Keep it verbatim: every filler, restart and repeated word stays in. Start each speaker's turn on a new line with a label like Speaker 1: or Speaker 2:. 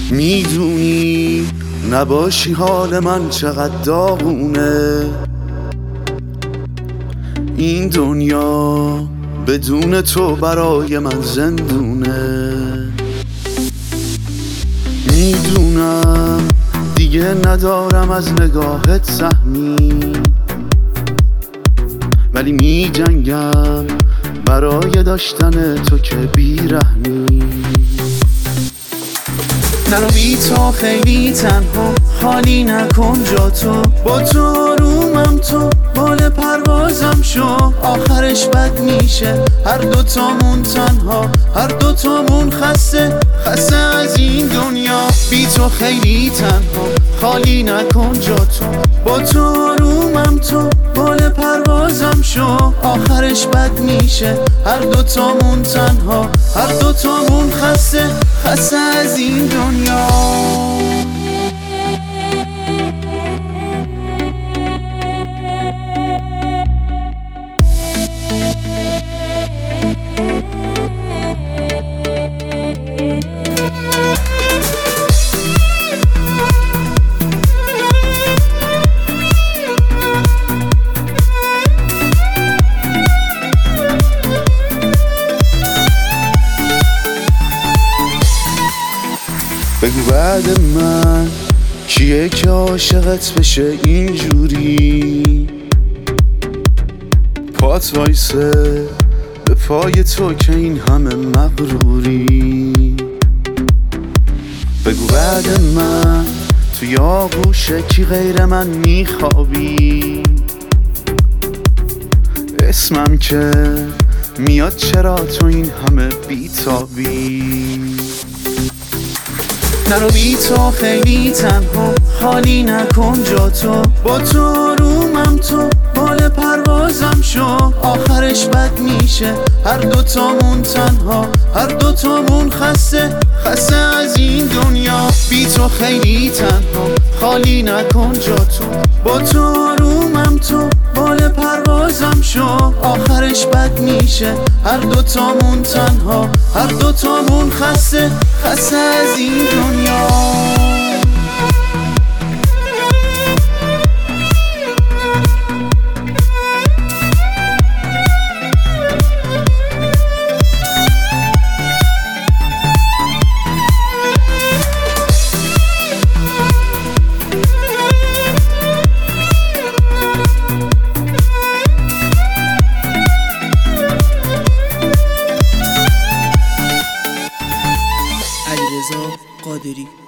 Speaker 1: میدونی نباشی حال من چقدر داغونه، این دنیا بدون تو برای من زندونه. میدونم دیگه ندارم از نگاهت سهمی، ولی می جنگم برای داشتن تو که بیرحمی. نرو بی تو خیلی تنها، خالی نکن جا تو، با تو آرومم تو، بال پروازم شو. آخرش بد میشه هر دوتامون تنها، هر دوتامون خسته خسته از این دنیا. بی تو خیلی تنها، خالی نکن جا تو، با تو آرومم تو، بال پروازم شو. آخرش بد میشه هر دوتامون تنها، هر دوتامون خسته خسته از این دنیا. بگو بعد من کیه که عاشقت بشه اینجوری، پات وایسه به پای تو که این همه مغروری. بگو بعد من توی آغوشه کی غیر من میخوابی، اسمم که میاد چرا تو این همه بیتابی. نرو بی تو خیلی تنها، خالی نکن جا تو، با تو آرومم تو، بال پروازم شو. آخرش بد میشه هر دوتامون تنها، هر دوتامون خسته خسته از این دنیا. بی تو خیلی تنها، خالی نکن جا تو، با تو آرومم تو، بال پروازم شو. آخرش بد میشه هر دوتامون تنها، هر دوتامون خسته خسته از این دنیا.
Speaker 2: علیرضا قادری.